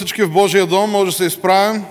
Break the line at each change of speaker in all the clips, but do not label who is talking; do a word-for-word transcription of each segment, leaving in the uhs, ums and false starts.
Всички в Божия дом, може да се изправим.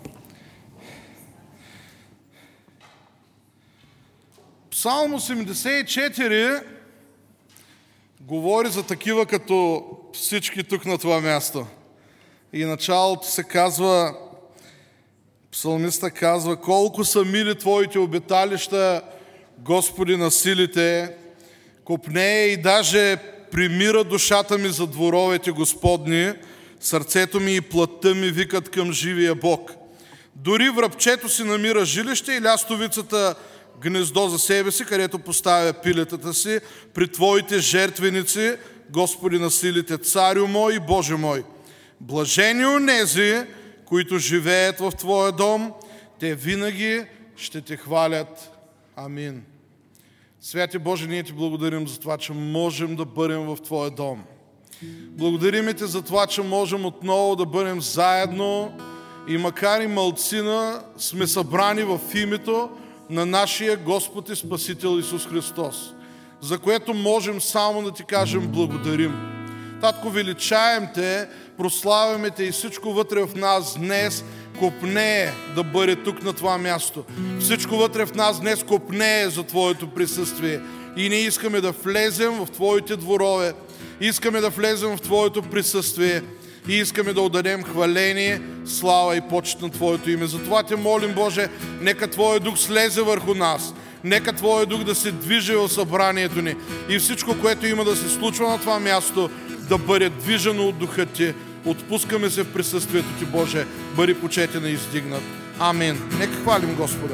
Псалм осемдесет и четири говори за такива като всички тук на това място. И началото се казва, псалмиста казва: колко са мили Твоите обиталища, Господи на силите, копнее и даже примира душата ми за дворовете Господни, сърцето ми и плътта ми викат към живия Бог. Дори връбчето си намира жилище и лястовицата гнездо за себе си, където поставя пилетата си при Твоите жертвеници, Господи на силите, Царю мой и Боже мой. Блажени онези, които живеят в Твоя дом, те винаги ще Те хвалят. Амин. Святи Боже, ние Ти благодарим за това, че можем да бъдем в Твоя дом. Благодарим Ти за това, че можем отново да бъдем заедно и макар и малцина сме събрани в името на нашия Господ и Спасител Исус Христос, за което можем само да Ти кажем благодарим. Татко, величаем Те, прославяме Те и всичко вътре в нас днес копнее да бъде тук на това място. Всичко вътре в нас днес копнее за Твоето присъствие и ние искаме да влезем в Твоите дворове, искаме да влезем в Твоето присъствие и искаме да отдадем хваление, слава и почет на Твоето име. Затова Те молим, Боже, нека Твоя дух слезе върху нас, нека Твоя дух да се движи в събранието ни и всичко, което има да се случва на това място, да бъде движено от духа Ти. Отпускаме се в присъствието Ти, Боже, бъди почетен и издигнат. Амин. Нека хвалим Господа.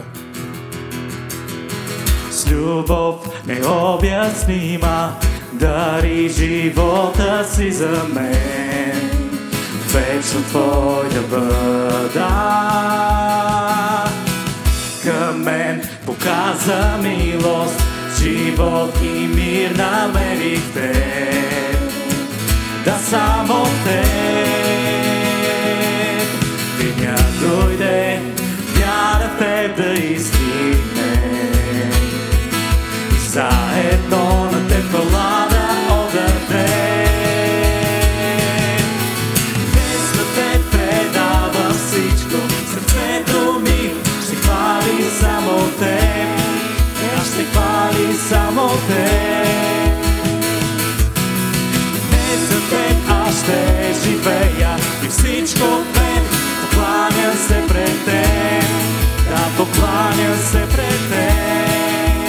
С любов необяснима дари живота си за мен, вечно Твой да бъда. Към мен показа милост, живот и мир намерих Теб, да само Теб. Деня дойде, вяра в Теб да изстигне и заедно на Теб хвала да отдадем. Днес на Теб предавам всичко, сърцето ми ще хвали само Теб, аз ще хвали само Теб. Днес за Теб аз ще живея и всичко в мен покланя се пред Теб, да покланя се пред Теб.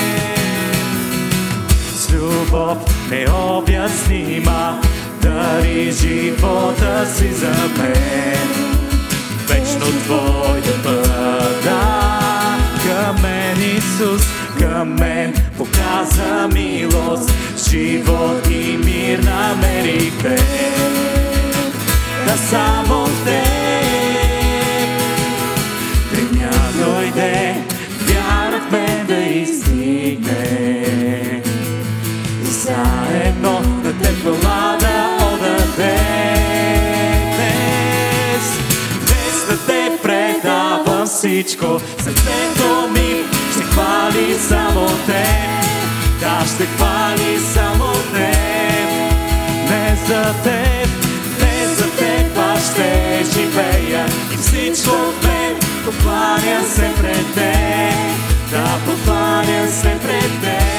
С любов необяснима дари живота си за мен, вечно Твой да бъда. Към мен Исус, към мен показа милост, живот и мир намерих Теб, да само Теб. Деня дойде, вяра в мен да изстигне и заедно на Теб хвала да отдадем. Днес, днес на Теб предавам всичко, сърцето ми ще хвали само Теб, да ще хвали само Теб. Не за Теб, не за Теб аз ще живея и всичко в мен покланя се пред Теб, да покланя се пред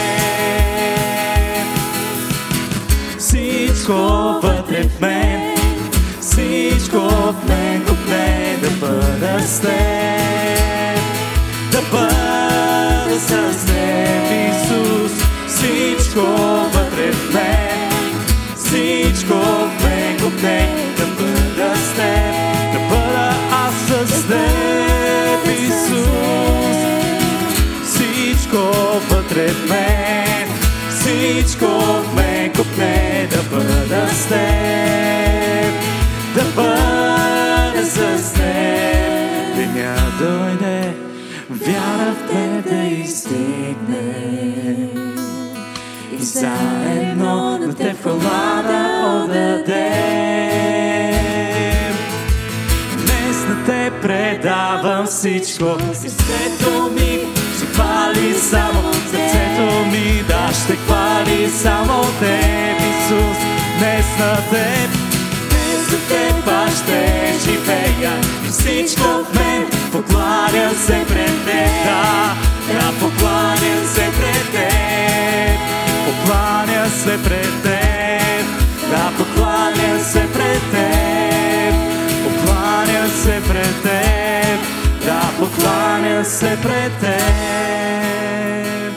Теб. Всичко вътре в мен, всичко в мен копне да бъда с Теб, да бъда с Теб, Исус. Всичко вътре в мен, всичко в мен копне да бъда с Теб, да бъда аз с Теб, Исус. Всичко вътре в мен, всичко в мен копне да бъда с Теб, да бъда с Теб. Деня дойде, вяра в Теб да изстигне и заедно на Теб хвала да отдадем. Днес на Теб предавам всичко, сърцето ми ще хвали само, сърцето ми да ще хвали само Теб, Исус. Днес на Теб, днес на Теб това ще живея. И всичко в мен покланя се пред теб. Да, да, покланя се пред теб. Покланя се пред теб. Да, покланя се пред теб. Покланя се пред теб. Да, покланя се пред теб.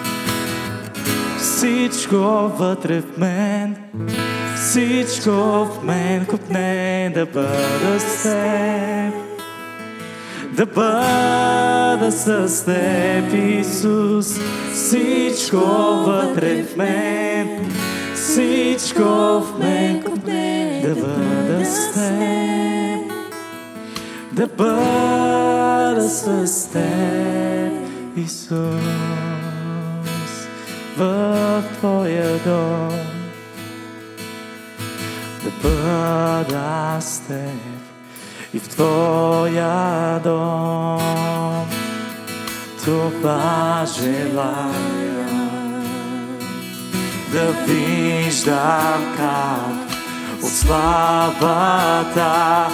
Всичко вътре в мен, всичко в мен копне да бъда с теб. Да бъда с теб, Исус. Всичко вътре в мен, всичко в мен копне да бъда с теб. Да бъда с теб, Исус, в Твоя дом. Да бъда с теб и в Твоя дом. Това желая, да виждам как от славата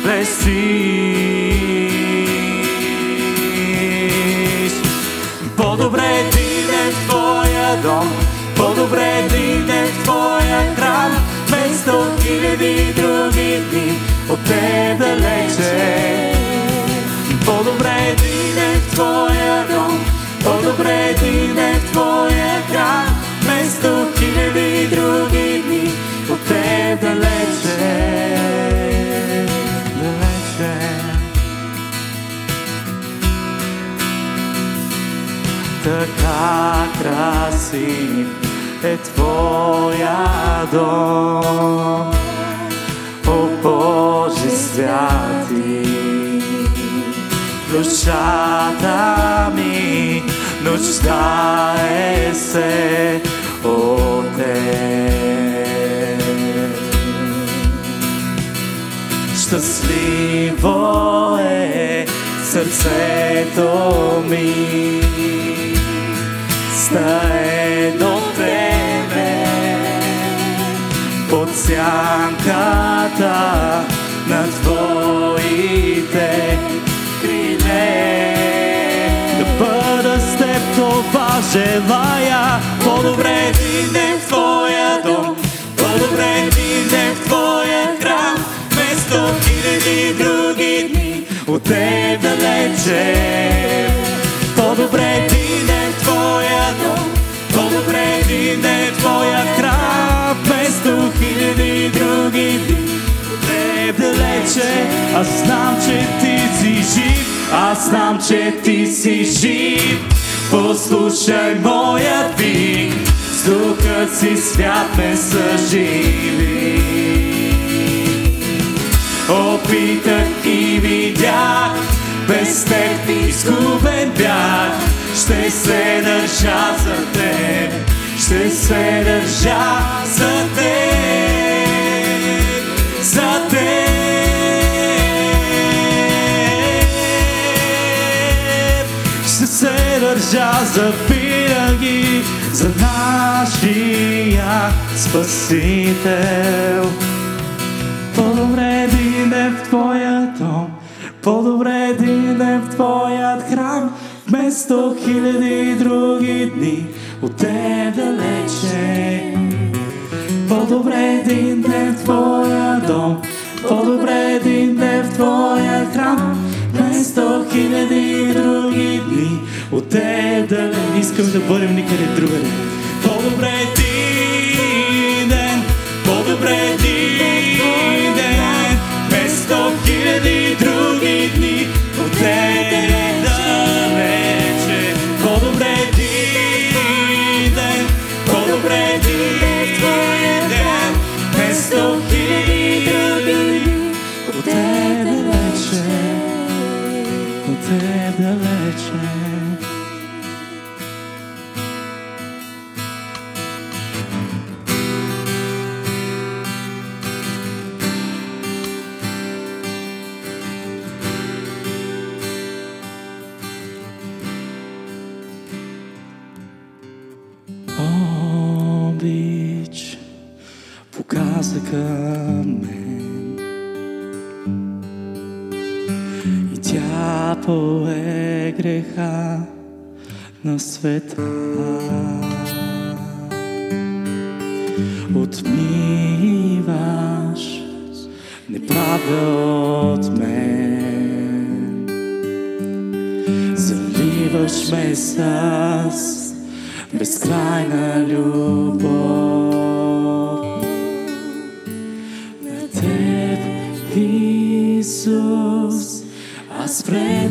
блестиш. По-добре дойдем в Твоя дом, по-добре дойдем в Твоя храм, вместо хиляди други дни от Теб далече. По-добре дойдем в Твоя дом, по-добре дойдем в Твоя храм, вместо хиляди други дни от Теб далече. Така красив е Твоя дом, о Боже святи. Душата ми нуждае се от Теб. Щастливо е сърцето ми, стае до Тебе, под сянката на Твоите криле. Да бъда с Теб, това желая. По-добре дойдем в Твоя дом, по-добре дойдем в Твоя храм, вместо хиляди други дни от Теб далече. По-добре дойдем в Твоя дом, по-добре дойдем в Твоя храм, вместо хиляди други дни от Теб далече. Аз знам, че Ти си жив, аз знам, че Ти си жив. Послушай моят вик, с духа си свят ме съживи. Опитах и видях, без Теб изгубен бях. Ще се държа за Теб, ще се държа за Теб, за Теб. Ще се държа за винаги, за нашия Спасител. По-добре дойдем в Твоя дом, по-добре дойдем в Твоят храм, вместо хиляди други дни от Теб далече. По-добре дойдем в Твоя дом, по-добре дойдем в Твоя храм, вместо хиляди други дни от Теб далече. Искам да бъдем никъде другаде. По-добре дойдем, по-добре дойдем, вместо хиляди други дни от Теб далече. По-добре дойдем, по-добре дойдем, вместо хиляди други дни от Теб далече, от Теб далече. Обич показа към мен Тя пое греха на света. Отмиваш неправда от мен. Заливаш ме с безкрайна любов. На теб, Исус, аз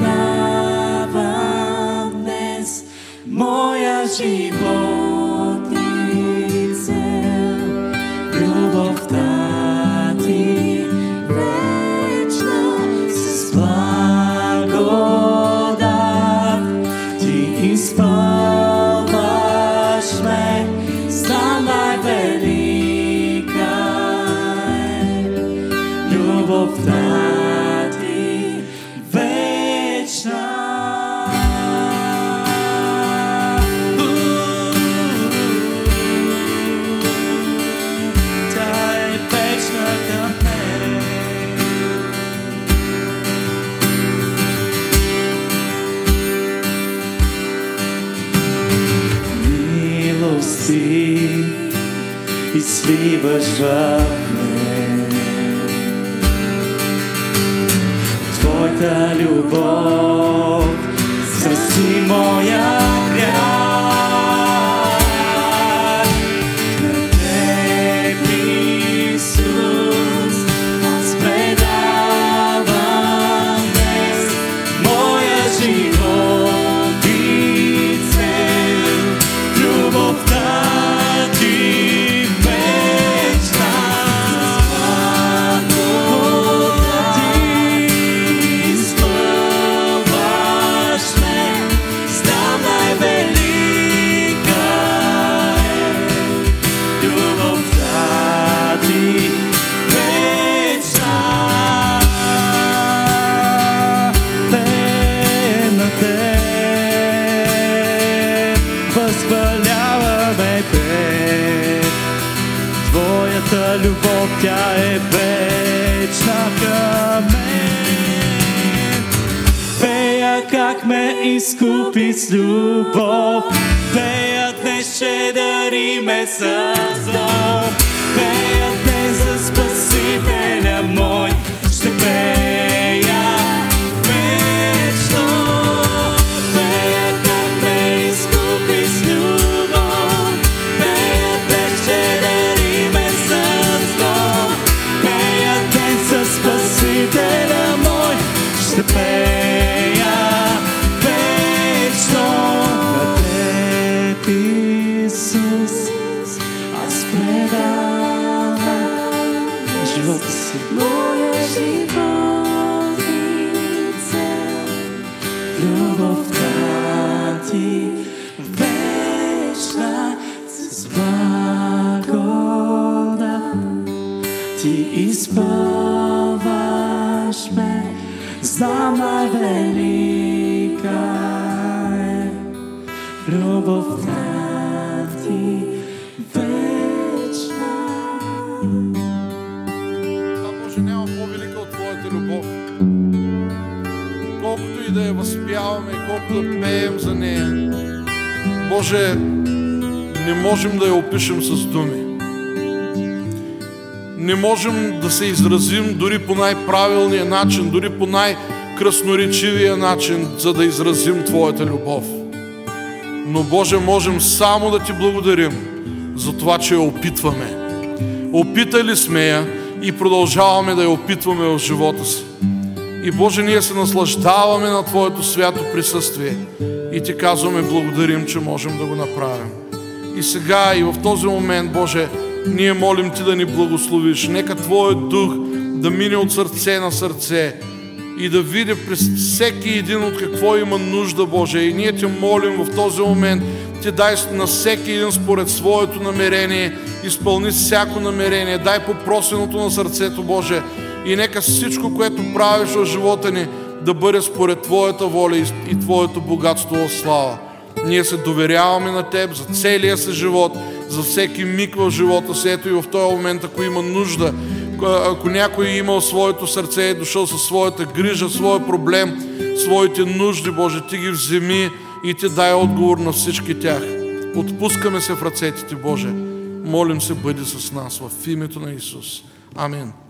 предавам днес моя живот и цел. Любовта ти вечна с благодат ти изпълваш ме, знам най-велика е любовта ти вечна. Тя е вечна към мен. Милости изливаш в мен. Твоята любов спаси моя грях. На теб, Исус, аз предавам днес моя живот и цел. Любовта ти вечна, благодат ти изпълваш ме, знам най-велика е любовта ти вечна. Те на теб възхваляваме те. Твоята любов, тя е вечна към мен. Пея как ме изкупи с любов. Пея днес, че дари ме с зло. Пея днес за Спасителя мой. Ще пея вечно. Пея как ме изкупи с любов. Пея днес, че дари ме с зло. Пея днес за Спасителя мой. Ще пея вечно. На теб, Исус, аз предавам живота си. Моя живот и цел. Любовта ти вечна с благодат ти изпълваш ме, знам най-велика е любовта ти вечна.
Да, Боже, няма по-велика от Твоята любов. Колкото и да я възпяваме, колкото да пеем за нея, Боже, не можем да я опишем с думи. Не можем да се изразим дори по най-правилния начин, дори по най-красноречивия начин, за да изразим Твоята любов. Но, Боже, можем само да Ти благодарим за това, че я опитваме. Опитали сме я и продължаваме да я опитваме в живота си. И, Боже, ние се наслаждаваме на Твоето свято присъствие и Ти казваме благодарим, че можем да го направим. И сега, и в този момент, Боже, ние молим Ти да ни благословиш. Нека Твоят дух да мине от сърце на сърце и да види през всеки един от какво има нужда, Боже. И ние Те молим в този момент, Ти дай на всеки един според своето намерение, изпълни всяко намерение, дай по просеното на сърцето, Боже. И нека всичко, което правиш в живота ни, да бъде според Твоята воля и Твоето богатство в слава. Ние се доверяваме на Теб за целия си живот, за всеки миг в живота си. Ето и в този момент, ако има нужда, ако някой е имал своето сърце и дошъл със своята грижа, своя проблем, своите нужди, Боже, Ти ги вземи и Ти дай отговор на всички тях. Отпускаме се в ръцете Ти, Боже. Молим се, бъди с нас в името на Исус. Амин.